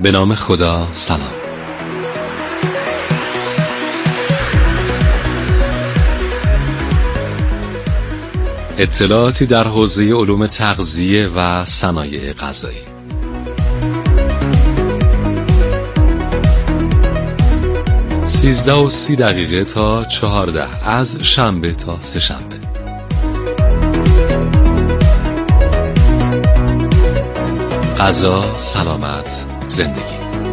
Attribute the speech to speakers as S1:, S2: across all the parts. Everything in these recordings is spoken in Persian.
S1: به نام خدا. سلام. اطلاعاتی در حوزه علوم تغذیه و صنایع غذایی. سیزده و 30 دقیقه تا 14 از شنبه تا سه شنبه. غذا، سلامت، زندگی.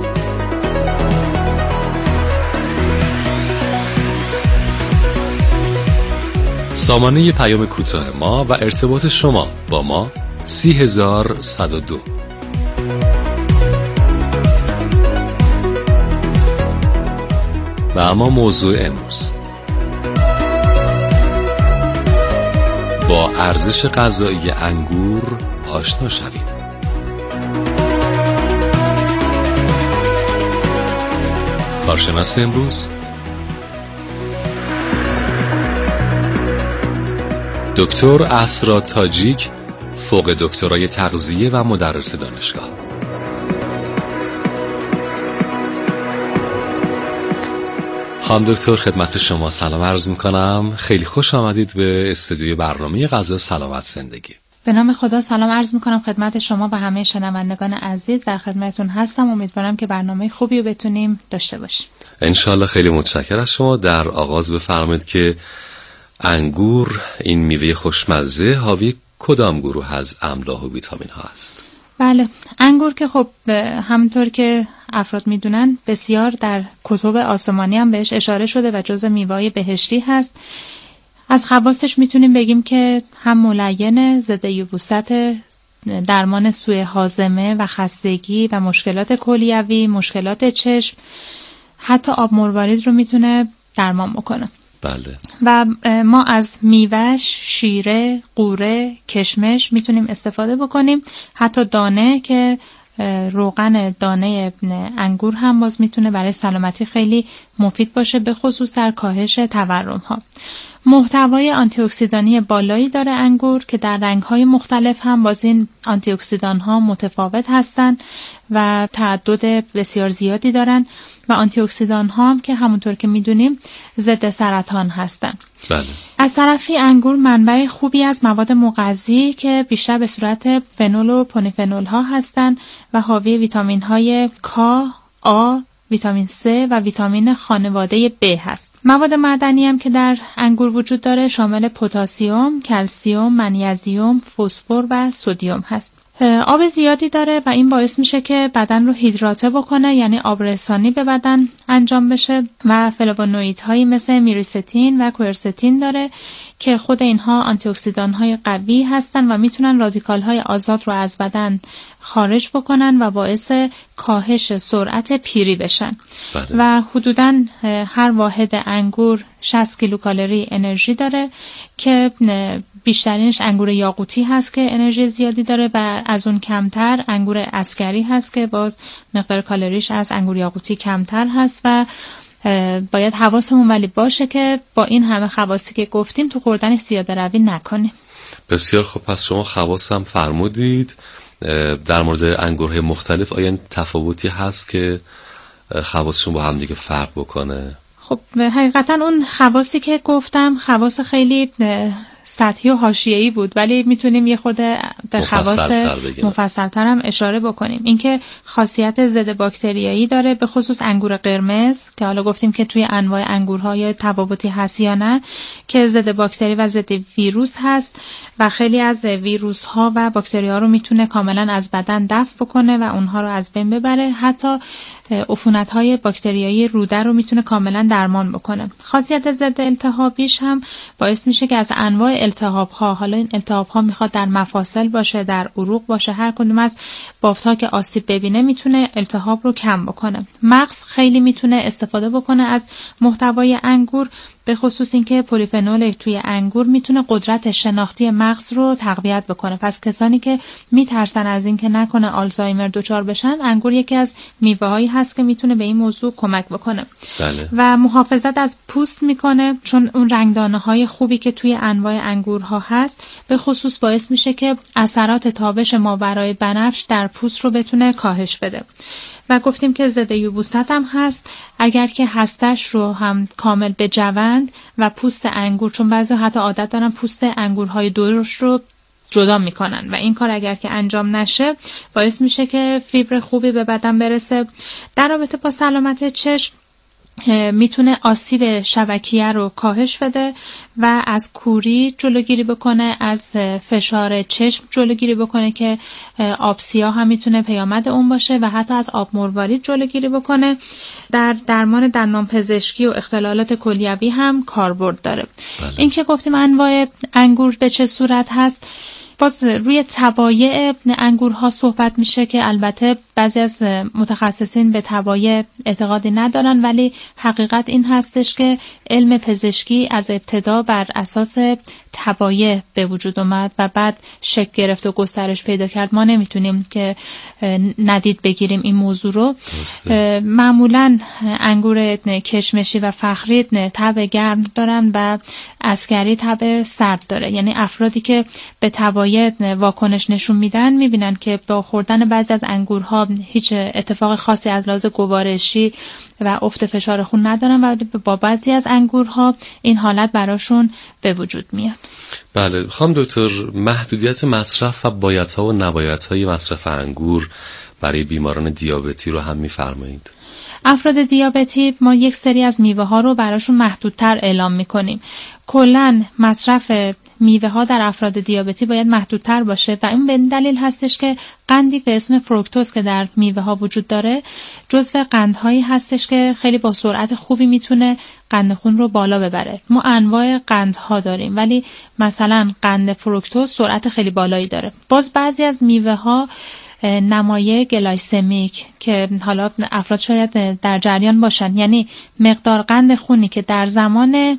S1: سامانه پیام کوتاه ما و ارتباط شما با ما 30102. و اما موضوع امروز: با ارزش غذایی انگور آشنا شویم. کارشناس امروز دکتر اسرا تاجیک، فوق دکترای تغذیه و مدرس دانشگاه. خانم دکتر، خدمت شما سلام عرض میکنم. خیلی خوش آمدید به استودیوی برنامه غذا، سلامت، زندگی.
S2: به نام خدا سلام عرض میکنم خدمت شما و همه شنوندگان عزیز. در خدمتتون هستم. امیدوارم که برنامه خوبی رو بتونیم داشته باشیم.
S1: انشالله. خیلی متشکرم از شما. در آغاز بفرمایید که انگور، این میوه خوشمزه، حاوی کدام گروه از املاح و ویتامین ها است؟
S2: بله، انگور که خب همونطور که افراد میدونن بسیار در کتب آسمانی هم بهش اشاره شده و جزو میوه‌های بهشتی هست. از خواصش میتونیم بگیم که هم ملین، ضد یبوست، درمان سوء هاضمه و خستگی و مشکلات کلیوی، مشکلات چشم، حتی آب مروارید رو میتونه درمان بکنه.
S1: بله.
S2: و ما از میوهش، شیره، قوره، کشمش میتونیم استفاده بکنیم. حتی دانه که روغن دانه انگور هم باز میتونه برای سلامتی خیلی مفید باشه، به خصوص در کاهش تورم ها. محتوای آنتی اکسیدانی بالایی داره انگور که در رنگ‌های مختلف هم باز این آنتی اکسیدان ها متفاوت هستند و تعدد بسیار زیادی دارن و آنتی اکسیدان ها هم که همونطور که میدونیم ضد سرطان هستن.
S1: بله.
S2: از طرفی انگور منبع خوبی از مواد مغذی که بیشتر به صورت فنول و پلیفنول ها هستن و حاوی ویتامین های کا، آ، ویتامین C و ویتامین خانواده B هست. مواد معدنی هم که در انگور وجود داره شامل پتاسیم، کلسیم، منیزیم، فسفر و سدیم هست. آب زیادی داره و این باعث میشه که بدن رو هیدراته بکنه، یعنی آب رسانی به بدن انجام بشه و فلوونوئیدهایی مثل میریستین و کوئرستین داره که خود اینها آنتی اکسیدان های قوی هستن و میتونن رادیکال های آزاد رو از بدن خارج بکنن و باعث کاهش سرعت پیری بشن.
S1: بله. و
S2: حدوداً هر واحد انگور 60 کیلوکالری انرژی داره که بیشترینش انگور یاقوتی هست که انرژی زیادی داره و از اون کمتر انگور عسکری هست که باز مقدار کالریش از انگور یاقوتی کمتر هست و باید حواسمون ولی باشه که با این همه خواصی که گفتیم تو خوردن زیاده روی نکنیم.
S1: بسیار خوب. پس شما خواص هم فرمودید. در مورد انگورهای مختلف آیا تفاوتی هست که خواصشون با هم دیگه فرق بکنه؟
S2: خب حقیقتا اون خواصی که گفتم خواص خیلی سطحی و حاشیه‌ای بود، ولی میتونیم یه خورده به خواص مفصل‌تر هم اشاره بکنیم. اینکه خاصیت ضد باکتریایی داره، به خصوص انگور قرمز که حالا گفتیم که توی انواع انگورها یا تفاوتی هست یا نه، که ضد باکتری و ضد ویروس هست و خیلی از ویروس‌ها و باکتری‌ها رو میتونه کاملا از بدن دفع بکنه و اونها رو از بین ببره. حتی عفونت‌های باکتریایی روده رو میتونه کاملا درمان بکنه. خاصیت ضد التهابیش هم باعث میشه که از انواع التهاب‌ها، حالا این التهاب‌ها میخواد در مفاصل باشه، در عروق باشه، هر کدوم از بافت‌ها که آسیب ببینه میتونه التهاب رو کم بکنه. مغز خیلی میتونه استفاده بکنه از محتوای انگور، به خصوص اینکه پلیفنول توی انگور میتونه قدرت شناختی مغز رو تقویت بکنه. پس کسانی که میترسن از اینکه نکنه آلزایمر دچار بشن، انگور یکی از میوه‌هایی هست که میتونه به این موضوع کمک بکنه.
S1: بله.
S2: و محافظت از پوست میکنه، چون اون رنگدانه‌های خوبی که توی انواع انگورها هست به خصوص باعث میشه که اثرات تابش ماورای بنفش در پوست رو بتونه کاهش بده. و گفتیم که ضد یبوست هم هست. اگر که هستش رو هم کامل بجوند و پوست انگور، چون بعضی حتی عادت دارن پوست انگورهای درشت رو جدا میکنن و این کار اگر که انجام نشه باعث میشه که فیبر خوبی به بدن برسه. در رابطه با سلامت چشم میتونه آسیب شبکیه رو کاهش بده و از کوری جلوگیری بکنه، از فشار چشم جلوگیری بکنه که آب سیاه هم میتونه پیامد اون باشه و حتی از آب مروارید جلوگیری بکنه. در درمان دندان پزشکی و اختلالات کلیوی هم کاربرد داره. این که گفتیم انواع انگور به چه صورت هست، باز روی طبایع انگورها صحبت میشه که البته بعضی از متخصصین به طبایع اعتقادی ندارن، ولی حقیقت این هستش که علم پزشکی از ابتدا بر اساس طبایع به وجود اومد و بعد شکل گرفت و گسترش پیدا کرد. ما نمیتونیم که ندید بگیریم این موضوع رو. معمولا انگور کشمشی و فخری تب گرم دارن و عسکری تب سرد داره، یعنی افرادی که به طبایع واکنش نشون میدن میبینن که با خوردن بعضی از انگورها هیچ اتفاق خاصی از لحاظ گوارشی و افت فشار خون ندارن و با بعضی از انگورها این حالت براشون به وجود میاد.
S1: بله خانم دکتر، محدودیت مصرف و بایدها و نبایدهای مصرف انگور برای بیماران دیابتی رو هم میفرمایید؟
S2: افراد دیابتی ما یک سری از میوه ها رو براشون محدودتر اعلام میکنیم. کلن مصرف میوه ها در افراد دیابتی باید محدودتر باشه و این به دلیل هستش که قندی به اسم فروکتوز که در میوه ها وجود داره جزو قندهایی هستش که خیلی با سرعت خوبی میتونه قند خون رو بالا ببره. ما انواع قندها داریم ولی مثلا قند فروکتوز سرعت خیلی بالایی داره. باز بعضی از میوه ها نمایه گلایسمیک که حالا افراد شاید در جریان باشن، یعنی مقدار قند خونی که در زمان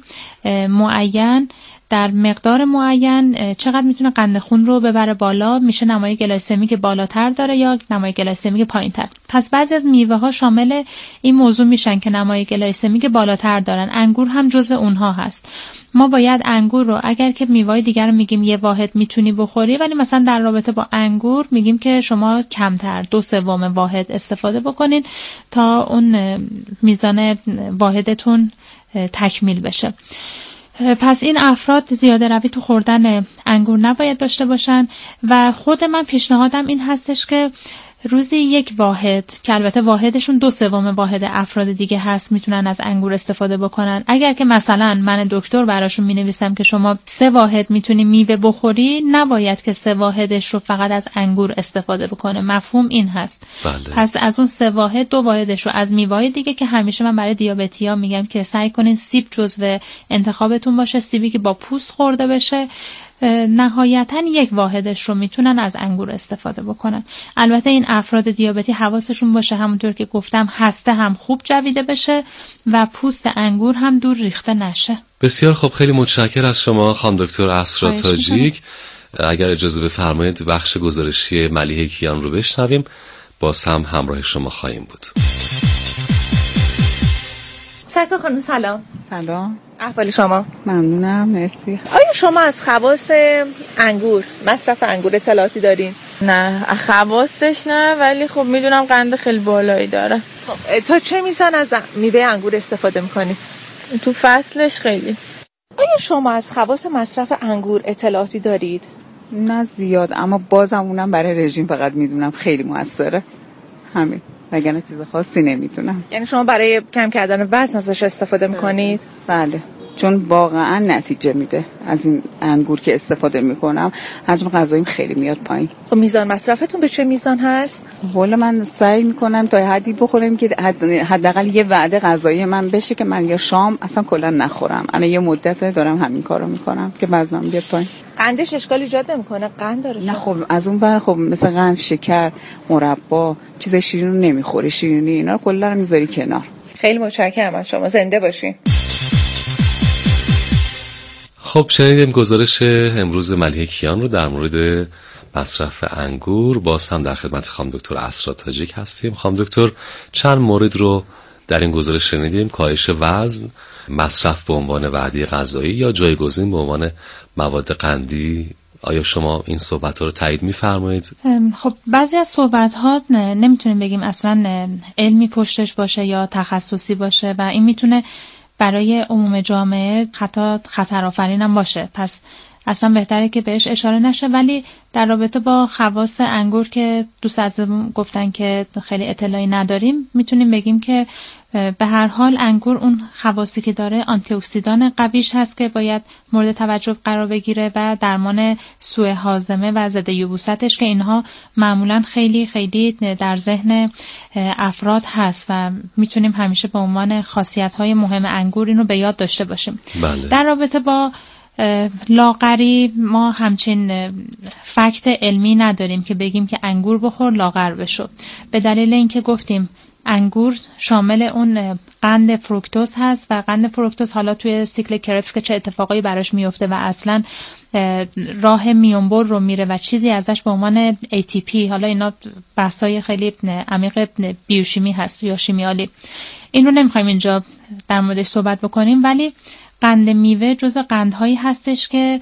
S2: معین در مقدار معین چقدر میتونه قند خون رو ببره بالا، میشه نمای گلایسمیک بالاتر داره یا نمای گلایسمیک پایینتر. پس بعضی از میوه ها شامل این موضوع میشن که نمای گلایسمیک بالاتر دارن. انگور هم جزو اونها هست. ما باید انگور رو، اگر که میوه دیگر رو میگیم یه واحد میتونی بخوری، ولی مثلا در رابطه با انگور میگیم که شما کمتر 2/3 واحد استفاده بکنین تا اون میزان واحدتون تکمیل بشه. پس این افراد زیاده روی تو خوردن انگور نباید داشته باشن و خود من پیشنهادم این هستش که روزی یک واحد، که البته واحدشون 2/3 واحد افراد دیگه هست، میتونن از انگور استفاده بکنن. اگر که مثلا من دکتر براشون مینویسم که شما 3 واحد میتونی میوه بخوری، نباید که 3 واحدش رو فقط از انگور استفاده بکنه. مفهوم این هست.
S1: بله.
S2: پس از اون 3 واحد 2 واحدش رو از میوه دیگه که همیشه من برای دیابتی‌ها میگم که سعی کنین سیب جزو انتخابتون باشه، سیبی که با پوست خورده بشه. نهایتاً 1 واحدش رو میتونن از انگور استفاده بکنن. البته این افراد دیابتی حواسشون باشه همونطور که گفتم هسته هم خوب جویده بشه و پوست انگور هم دور ریخته نشه.
S1: بسیار خوب، خیلی متشکرم از شما خانم دکتر اسرا تاجیک. اگر اجازه بفرمایید بخش گزارشی ملیحه کیان رو بشنویم، باز هم همراه شما خواهیم بود.
S3: سکا خانم سلام.
S4: سلام.
S3: احوال شما؟
S4: ممنونم، مرسی.
S3: آیا شما از خواص انگور، مصرف انگور اطلاعاتی دارین؟
S5: نه، خواصش نه، ولی خب میدونم قند خیلی بالایی داره.
S3: تا چه میزان از میوه انگور استفاده میکنید؟
S5: تو فصلش خیلی.
S3: آیا شما از خواص مصرف انگور اطلاعاتی دارید؟
S4: نه زیاد، اما بازم اونم برای رژیم فقط میدونم خیلی موثره. همین. وگرنه چیز خاصی نمیتونم.
S3: یعنی شما برای کم کردن وزن ازش استفاده میکنید؟
S4: بله، چون واقعا نتیجه میده. از این انگور که استفاده میکنم حجم غذاییم خیلی میاد پایین.
S3: خب میزان مصرفتون به چه میزان هست؟
S4: والا من سعی میکنم تا حدی بخورم که حداقل یه وعده غذایی من بشه که من یا شام اصلا کلا نخورم. انا یه مدت دارم همین کارو میکنم که وزنم بیاد پایین.
S3: قندش اشکال ایجاد نمیکنه؟ قند داره؟
S4: نه خب از اون ور خب مثل قند، شکر، مربا، چیز شیرین رو نمیخوری، شیرینی اینا رو کلا رو میذاری کنار.
S3: خیلی متشکرم از شما، زنده باشین.
S1: خب شنیدیم گزارش امروز ملیحه کیان رو در مورد مصرف انگور. باز هم در خدمت خانم دکتر اسرا تاجیک هستیم. خانم دکتر چند مورد رو در این گزارش شنیدیم: کاهش وزن، مصرف به عنوان وعده غذایی یا جایگزین به عنوان مواد قندی آیا شما این صحبت ها رو تایید می‌فرمایید؟
S2: خب بعضی از صحبت ها نمیتونیم بگیم اصلا علمی پشتش باشه یا تخصصی باشه و این میتونه برای عموم جامعه خطرآفرین هم باشه، پس اصلا بهتره که بهش اشاره نشه. ولی در رابطه با خواص انگور که دوست عزیزم گفتن که خیلی اطلاعی نداریم، میتونیم بگیم که به هر حال انگور اون خواصی که داره آنتی اکسیدان قویش هست که باید مورد توجه قرار بگیره و درمان سوء هاضمه و ضد یبوستش که اینها معمولا خیلی خیلی در ذهن افراد هست و میتونیم همیشه به عنوان خاصیت‌های مهم انگور اینو به یاد داشته باشیم.
S1: بله.
S2: در رابطه با لاغری ما همچین فکت علمی نداریم که بگیم که انگور بخور لاغر بشو، به دلیل اینکه گفتیم انگور شامل اون قند فروکتوز هست و قند فروکتوز حالا توی سیکل کربس که چه اتفاقایی براش میفته و اصلا راه میانبر رو میره و چیزی ازش به عنوان ATP، حالا اینا بحثای خیلی عمیق بیوشیمی هست یا شیمیایی، این رو نمیخوایم اینجا در موردش صحبت بکنیم. ولی قند میوه جزء قندهایی هستش که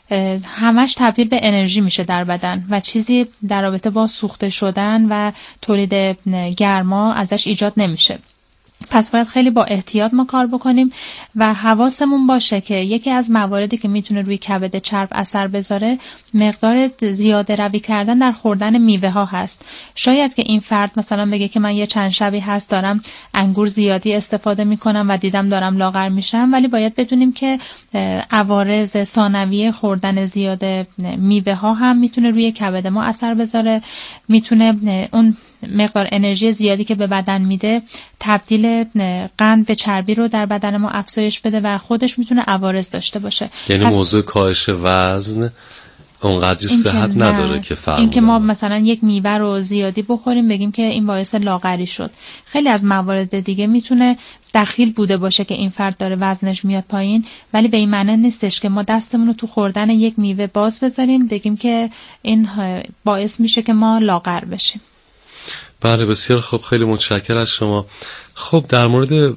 S2: همش تبدیل به انرژی میشه در بدن و چیزی در رابطه با سوخته شدن و تولید گرما ازش ایجاد نمیشه. پس باید خیلی با احتیاط ما کار بکنیم و حواسمون باشه که یکی از مواردی که میتونه روی کبد چرب اثر بذاره مقدار زیاده روی کردن در خوردن میوه ها هست. شاید که این فرد مثلا بگه که من یه چند شبی هست دارم انگور زیادی استفاده میکنم و دیدم دارم لاغر میشم، ولی باید بدونیم که عوارض ثانویه خوردن زیاده میوه ها هم میتونه روی کبد ما اثر بذاره، میتونه اون مقدار انرژی زیادی که به بدن میده تبدیل قند به چربی رو در بدن ما افزایش بده و خودش میتونه عوارض داشته باشه.
S1: یعنی موضوع کاهش وزن اونقدر صحت نداره که فرمودن.
S2: این که ما مثلا یک میوه رو زیادی بخوریم بگیم که این باعث لاغری شد. خیلی از موارد دیگه میتونه دخیل بوده باشه که این فرد داره وزنش میاد پایین، ولی به این معنی نیستش که ما دستمون رو تو خوردن یک میوه باز بذاریم بگیم که این باعث میشه که ما لاغر بشیم.
S1: بله بسیار خوب، خیلی متشکرم از شما. خب در مورد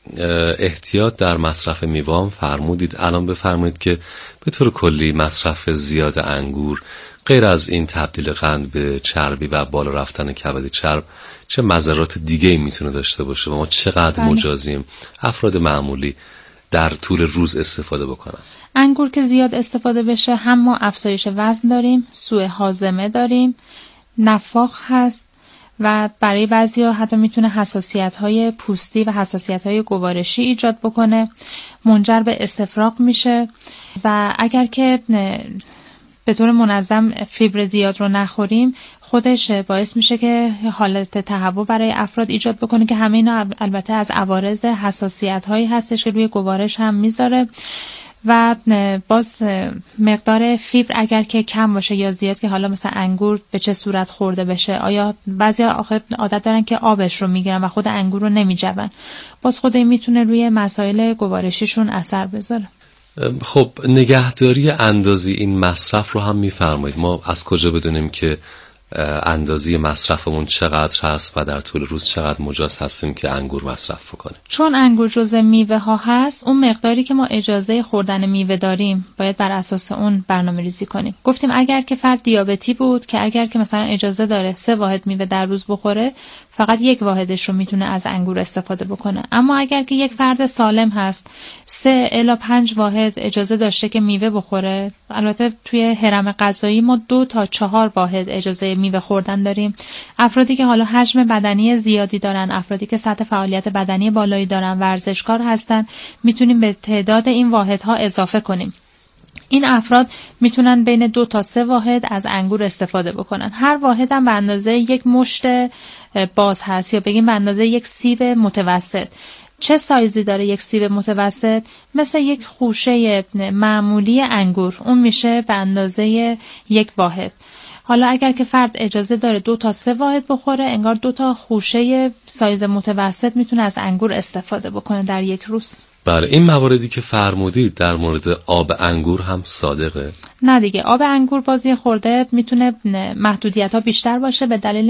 S1: احتیاط در مصرف میوه هم فرمودید، الان بفرمایید که به طور کلی مصرف زیاد انگور غیر از این تبدیل قند به چربی و بالا رفتن کبد چرب چه مضرات دیگه‌ای میتونه داشته باشه و ما چقدر مجازیم افراد معمولی در طول روز استفاده بکنن؟
S2: انگور که زیاد استفاده بشه هم ما افزایش وزن داریم، سوء هاضمه داریم، نفاخ هست و برای بعضیا حتی میتونه حساسیت‌های پوستی و حساسیت‌های گوارشی ایجاد بکنه، منجر به استفراغ میشه و اگر که به طور منظم فیبر زیاد رو نخوریم خودش باعث میشه که حالت تهوع برای افراد ایجاد بکنه که همه اینا البته از عوارض حساسیت‌هایی هستش که روی گوارش هم میذاره. و باز مقدار فیبر اگر که کم باشه یا زیاد، که حالا مثلا انگور به چه صورت خورده بشه، آیا بعضیا آخه عادت دارن که آبش رو میگیرن و خود انگور رو نمیجون، باز خود این میتونه روی مسائل گوارشیشون اثر بذاره.
S1: خب نگهداری اندازی این مصرف رو هم میفرمایید، ما از کجا بدونیم که اندازه مصرفمون چقدر هست و در طول روز چقدر مجاز هستیم که انگور مصرف بکنیم؟ چون
S2: انگور جزء میوه ها هست، اون مقداری که ما اجازه خوردن میوه داریم باید بر اساس اون برنامه ریزی کنیم. گفتیم اگر که فرد دیابتی بود که اگر که مثلا اجازه داره 3 واحد میوه در روز بخوره، فقط 1 واحدش رو میتونه از انگور استفاده بکنه. اما اگر که یک فرد سالم هست 3 الی 5 واحد اجازه داشته که میوه بخوره، البته توی هرم غذایی ما 2 تا 4 واحد اجازه میوه خوردن داریم. افرادی که حالا حجم بدنی زیادی دارن، افرادی که سطح فعالیت بدنی بالایی دارن، ورزشکار هستن، میتونیم به تعداد این واحدها اضافه کنیم. این افراد میتونن بین 2 تا 3 واحد از انگور استفاده بکنن. هر واحد هم به اندازه 1 مشت باز هست یا بگیم به اندازه 1 سیب متوسط. چه سایزی داره 1 سیب متوسط؟ مثل 1 خوشه معمولی انگور، اون میشه به اندازه 1 واحد. حالا اگر که فرد اجازه داره 2 تا 3 واحد بخوره، انگار 2 تا خوشه سایز متوسط میتونه از انگور استفاده بکنه در یک روز.
S1: بله، این مواردی که فرمودید در مورد آب انگور هم صادقه؟
S2: نه دیگه، آب انگور بازی خورده میتونه محدودیت ها بیشتر باشه به دلیل اینکه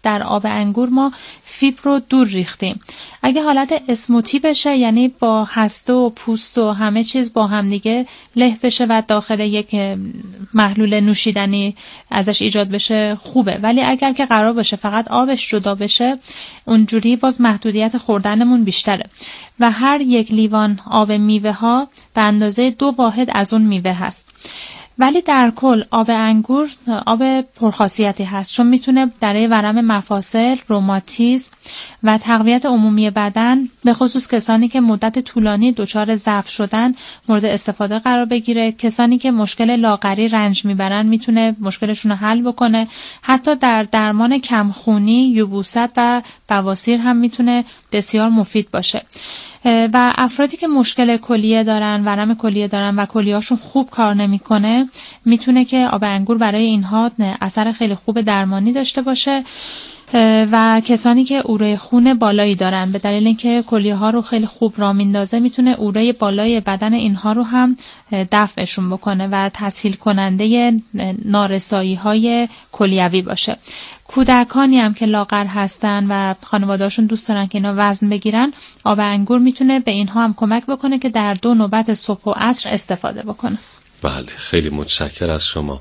S2: در آب انگور ما فیبر رو دور ریختیم. اگه حالت اسموتی بشه، یعنی با هسته و پوست و همه چیز با هم دیگه له بشه و داخل یک محلول نوشیدنی ازش ایجاد بشه خوبه، ولی اگر که قرار باشه فقط آبش جدا بشه، اونجوری باز محدودیت خوردنمون بیشتره و هر یک لیوان آب میوه ها به اندازه 2 واحد از اون میوه هست. ولی در کل آب انگور آب پرخاصیتی هست، چون میتونه برای ورم مفاصل، روماتیسم و تقویت عمومی بدن، به خصوص کسانی که مدت طولانی دچار ضعف شدن، مورد استفاده قرار بگیره. کسانی که مشکل لاغری رنج میبرن میتونه مشکلشون رو حل بکنه. حتی در درمان کمخونی، یبوست و بواسیر هم میتونه بسیار مفید باشه. و افرادی که مشکل کلیه دارن، ورم کلیه دارن و کلیه‌هاشون خوب کار نمیکنه، میتونه که آب انگور برای اینها اثر خیلی خوب درمانی داشته باشه. و کسانی که اوره خون بالایی دارن، به دلیل اینکه کلیه ها رو خیلی خوب راه میندازه، میتونه اوره بالای بدن اینها رو هم دفعشون بکنه و تسهیل کننده نارسایی های کلیوی باشه. کودکانی هم که لاغر هستن و خانواده‌هاشون دوست دارن که اینا وزن بگیرن، آب انگور میتونه به اینها هم کمک بکنه که در 2 نوبت صبح و عصر استفاده بکنه.
S1: بله، خیلی متشکر از شما.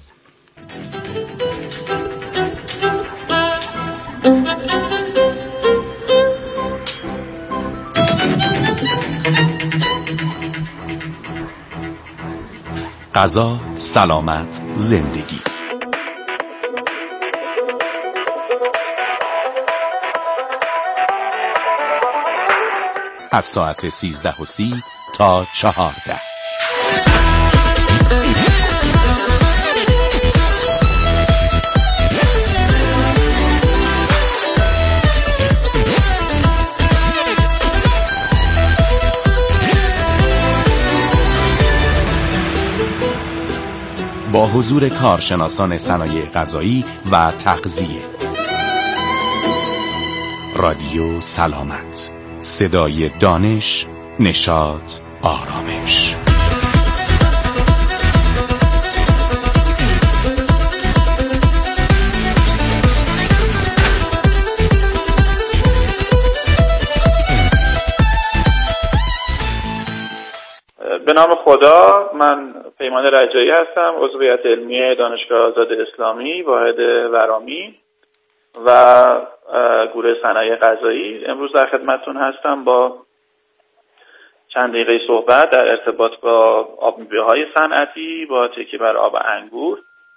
S6: غذا، سلامت، زندگی. از ساعت 13:30 تا 14. با حضور کارشناسان صنایع غذایی و تغذیه. رادیو سلامت، صدای دانش، نشاط، آرامش.
S7: به نام خدا، من پیمان رجایی هستم، عضو هیئت علمی دانشگاه آزاد اسلامی واحد ورامی و گروه صنایع غذایی. امروز در خدمتتون هستم با چند دقیقه صحبت در ارتباط با آب میوه‌های صنعتی با تکیه بر آب انگور.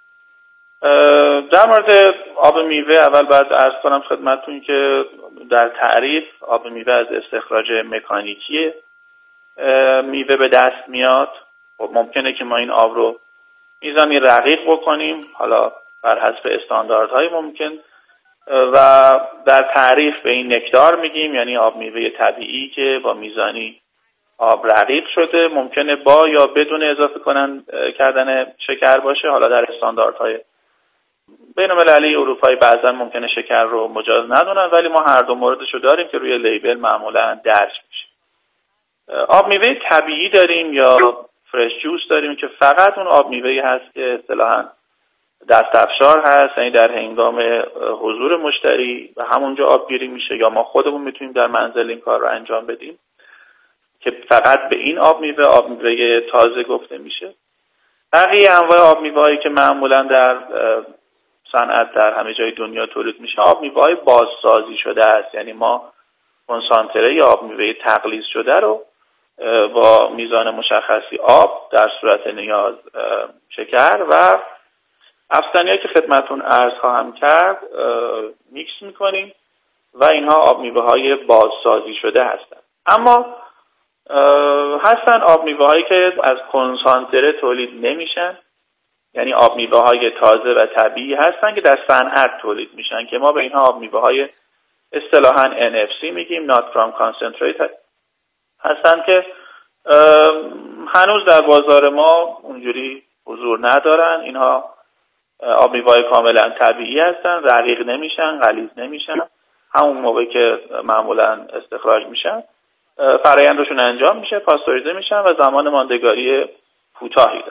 S7: در مورد آب میوه اول باید عرض کنم خدمتتون که در تعریف آب میوه از استخراج مکانیکی میوه به دست میاد. خب ممکنه که ما این آب رو میزانی رقیق بکنیم، حالا بر حسب استانداردهای ممکن، و در تعریف به این نکتار میگیم، یعنی آب میوه طبیعی که با میزانی آب رقیق شده، ممکنه با یا بدون اضافه کردن شکر باشه. حالا در استانداردهای بین‌المللی اروپایی بعضا ممکنه شکر رو مجاز ندونن، ولی ما هر دو موردشو داریم که روی لیبل معمولا درج میشه. آب میوه طبیعی داریم یا فرش جوس داریم که فقط اون آب میوه‌ای هست که اصطلاحاً دست افشار هست، یعنی در هنگام حضور مشتری و همونجا آبگیری میشه یا ما خودمون میتونیم در منزل این کار رو انجام بدیم که فقط به این آب میوه تازه گفته میشه. بقیه انواع آب میوه‌هایی که معمولا در صنعت در همه جای دنیا تولید میشه آب میوه‌های بازسازی شده است، یعنی ما کنسانتره یا آب میوه تقلیص شده رو با میزان مشخصی آب در صورت نیاز شکر و افزودنی‌هایی که خدمتتون عرض خواهم کرد میکس میکنیم و اینها آب میوه‌های بازسازی شده هستند. اما هستن آب میوه‌هایی که از کنسانتره تولید نمیشن، یعنی آب میوه‌های تازه و طبیعی هستن که در صنعت تولید میشن که ما به اینها آب میوه‌های اصطلاحاً NFC میگیم، not from concentrate هستن که هنوز در بازار ما اونجوری حضور ندارن. اینها آب میوه‌های کاملا طبیعی هستن، رقیق نمیشن، غلیظ نمیشن، همون موقع که معمولا استخراج میشن فرآیندشون انجام میشه، پاستوریزه میشن و زمان ماندگاری کوتاهی دارن.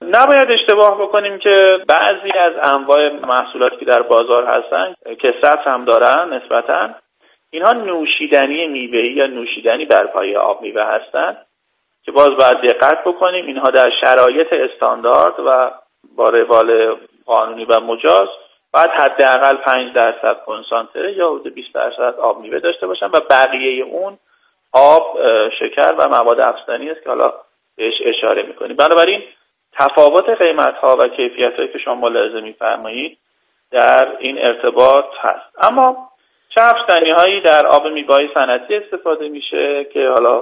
S7: نباید اشتباه بکنیم که بعضی از انواع محصولاتی که در بازار هستن کثرت هم دارن نسبتاً، اینها نوشیدنی میوه‌ای یا نوشیدنی بر پایه آب میوه هستن که باز باید دقت بکنیم اینها در شرایط استاندارد و با روال قانونی و مجاز باید حداقل 5% کنسانتره یا حدود 20% آب میوه داشته باشن و بقیه اون آب، شکر و مواد افزودنی است که حالا بهش اشاره میکنیم. بنابراین تفاوت قیمت‌ها و کیفیت‌هایی که شما ملاحظه می‌فرمایید در این ارتباط هست. اما چه افزودنی‌هایی در آب میوه‌های صنعتی استفاده میشه که حالا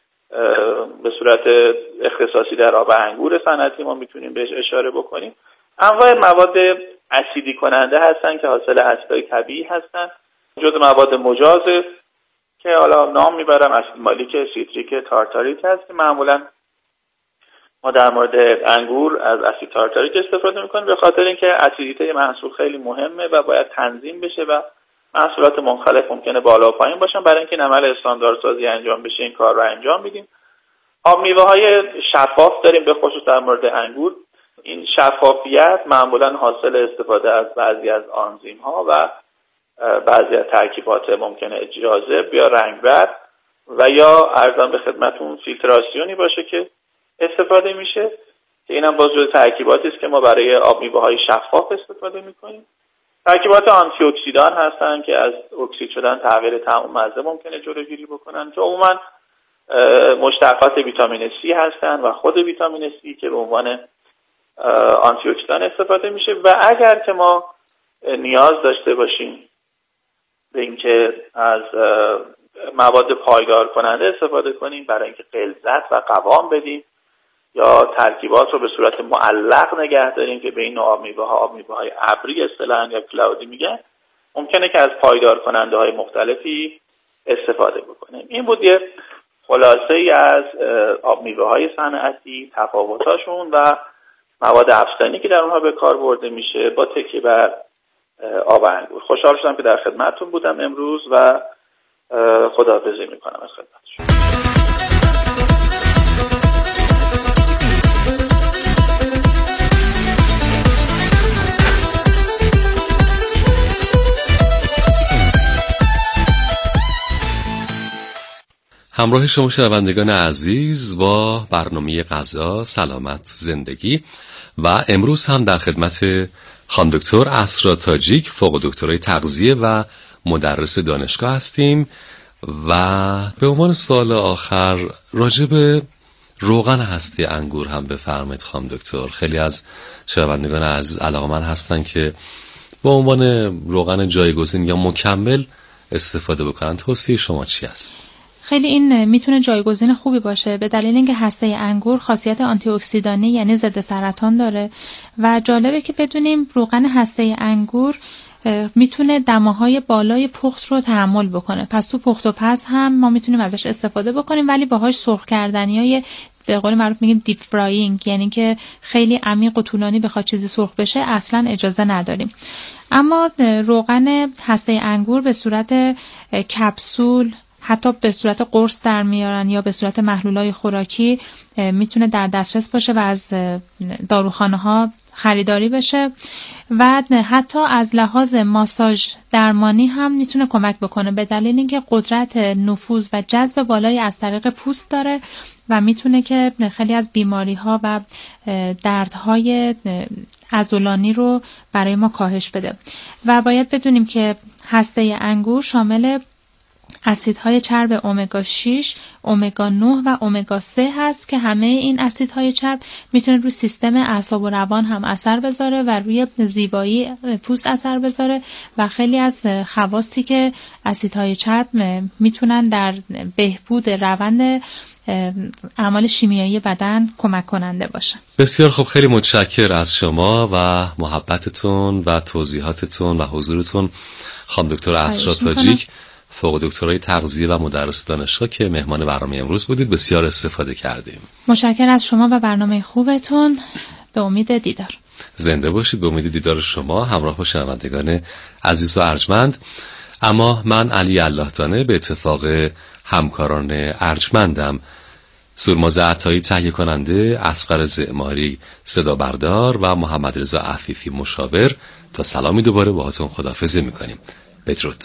S7: به صورت اختصاصی در آب انگور صنعتی ما میتونیم بهش اشاره بکنیم؟ انواع مواد اسیدی کننده هستن که حاصل اسیدهای طبیعی هستن. جزء مواد مجاز که حالا نام میبرم اسید مالیک، سیتریک، تارتاریک هست که معمولا ما در مورد انگور از اسید تارتاریک استفاده میکنیم به خاطر اینکه اسیدیته محصول خیلی مهمه و باید تنظیم بشه و محصولات مختلف ممکنه بالا و پایین باشن. برای اینکه عمل استانداردسازی انجام بشه این کار رو انجام میدیم. آب میوه‌های شفاف داریم به خصوص در مورد انگور. این شفافیت معمولا حاصل استفاده از بعضی از آنزیم‌ها و بعضی از ترکیبات ممکنه جاذب یا رنگبر و یا ارزان به خدمتون فیلتراسیونی باشه که استفاده میشه که اینم باز جزو ترکیباتی است که ما برای آب میوه‌های شفاف استفاده میکنیم. ترکیبات آنتی اکسیدان هستن که از اکسید شدن تغییر طعم مزه ممکنه جلوگیری بکنن که عموما مشتقات ویتامین C هستن و خود ویتامین C که به عنوان آنتی اکسیدان استفاده میشه. و اگر که ما نیاز داشته باشیم به اینکه از مواد پایدار کننده استفاده کنیم برای اینکه غلظت و قوام بدیم یا ترکیبات رو به صورت معلق نگه داریم که به این نوع آب میوه‌های ابری اصطلاحاً یا کلاودی میگن، ممکنه که از پایدار کننده های مختلفی استفاده بکنیم. این بود یه خلاصه ای از آب میوه‌های صنعتی، تفاوتاشون و مواد افزودنی که در اونها به کار برده میشه با تکیه بر آب انگور. خوشحال شدم که در خدمتتون بودم امروز و خداحافظی میکنم از خدمتتون.
S1: همراه شما شنوندگان عزیز با برنامه غذا، سلامت، زندگی و امروز هم در خدمت خانم دکتر اسرا تاجیک، فوق دکترای تغذیه و مدرس دانشگاه هستیم و به عنوان سوال آخر راجع به روغن هسته انگور هم بفرمایید خانم دکتر. خیلی از شنوندگان عزیز علاقه‌مند هستن که به عنوان روغن جایگزین یا مکمل استفاده بکنن. توصیه شما چی است؟
S2: خیلی این میتونه جایگزین خوبی باشه به دلیل اینکه هسته انگور خاصیت آنتی اکسیدانی یعنی ضد سرطان داره و جالبه که بدونیم روغن هسته انگور میتونه دماهای بالای پخت رو تحمل بکنه. پس تو پخت و پز هم ما میتونیم ازش استفاده بکنیم ولی باهاش سرخ کردنیای به قول معروف میگیم دیپ فراینگ، یعنی که خیلی عمیق و طولانی بخواد چیزی سرخ بشه اصلا اجازه نداریم. اما روغن هسته انگور به صورت کپسول، حتی به صورت قرص در میارن یا به صورت محلولای خوراکی میتونه در دسترس باشه و از داروخانه ها خریداری بشه و حتی از لحاظ ماساژ درمانی هم میتونه کمک بکنه به دلیل اینکه قدرت نفوذ و جذب بالایی از طریق پوست داره و میتونه که خیلی از بیماری ها و دردهای عضلانی رو برای ما کاهش بده. و باید بدونیم که هسته انگور شامل اسیدهای چرب امگا 6، امگا 9 و امگا 3 هست که همه این اسیدهای چرب میتونه روی سیستم اعصاب و روان هم اثر بذاره و روی زیبایی پوست اثر بذاره و خیلی از خواستی که اسیدهای چرب میتونن در بهبود روند اعمال شیمیایی بدن کمک کننده باشن.
S1: بسیار خوب، خیلی متشکر از شما و محبتتون و توضیحاتتون و حضورتون خانم دکتر اسرا تاجیک، فوق دکترای تغذیه و مدرس دانشگاه که مهمان برنامه امروز بودید. بسیار استفاده کردیم.
S2: متشکرم از شما و برنامه خوبتون. به امید دیدار.
S1: زنده باشید. به امید دیدار شما همراه با شنوندگان عزیز و ارجمند. اما من علی الله دانه به اتفاق همکاران ارجمندم سورماز عطایی تهیه کننده، اصغر زعماری صدا بردار و محمد رضا عفیفی مشاور. تا سلامی دوباره باهاتون خداحافظی میکنیم. بدرود.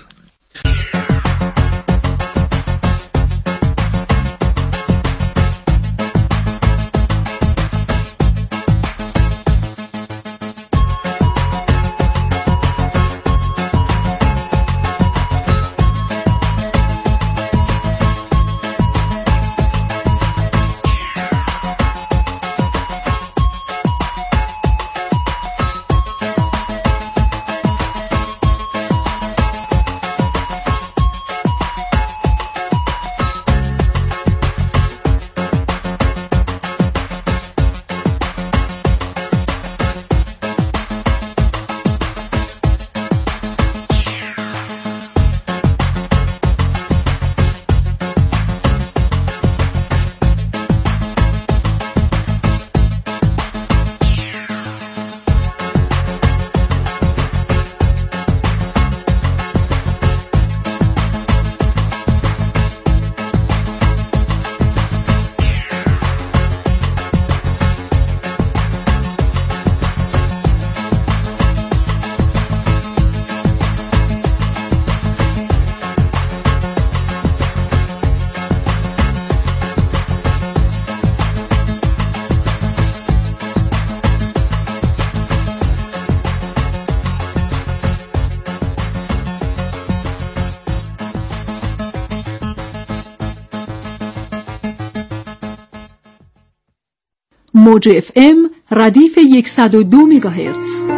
S8: موج FM ردیف 102 مگاهرتز.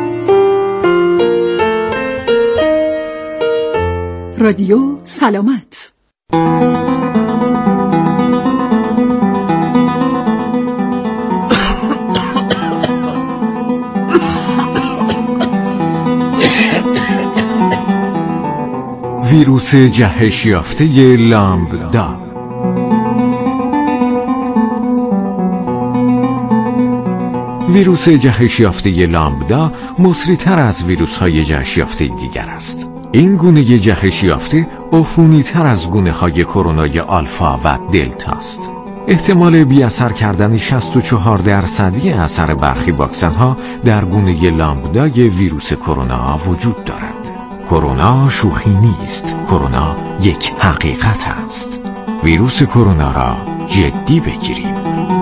S8: رادیو سلامت.
S9: ویروس جهش یافته لامبدا. ویروس جهش یافته لامبدا مسری‌تر از ویروس‌های جهش یافته دیگر است. این گونه جهش یافته عفونی‌تر از گونه‌های کرونای آلفا و دلتا است. احتمال بی‌اثر کردن 64% اثر برخی واکسن‌ها در گونه لامبدای ویروس کرونا وجود دارد. کرونا شوخی نیست. کرونا یک حقیقت است. ویروس کرونا را جدی بگیریم.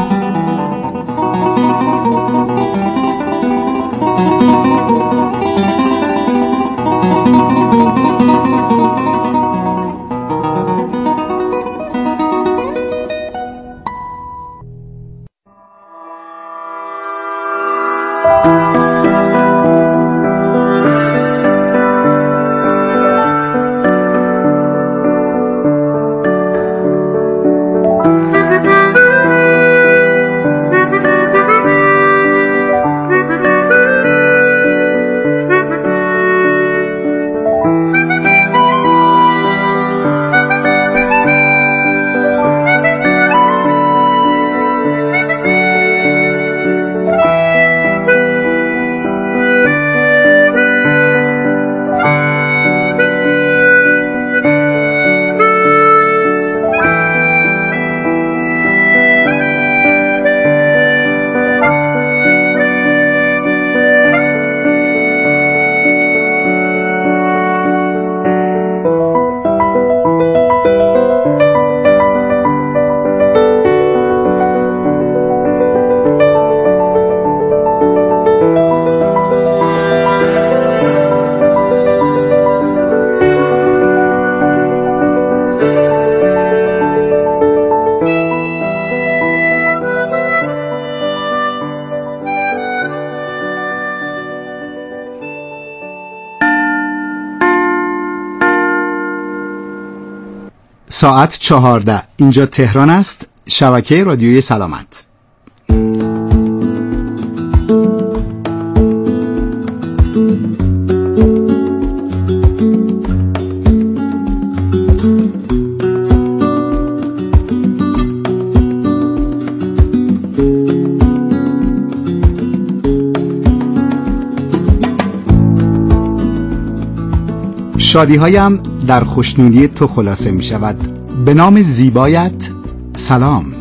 S10: ساعت 14. اینجا تهران است. شبکه رادیوی سلامت. شادی‌هایم در خوشنودی تو خلاصه می شود. به نام زیبایت سلام.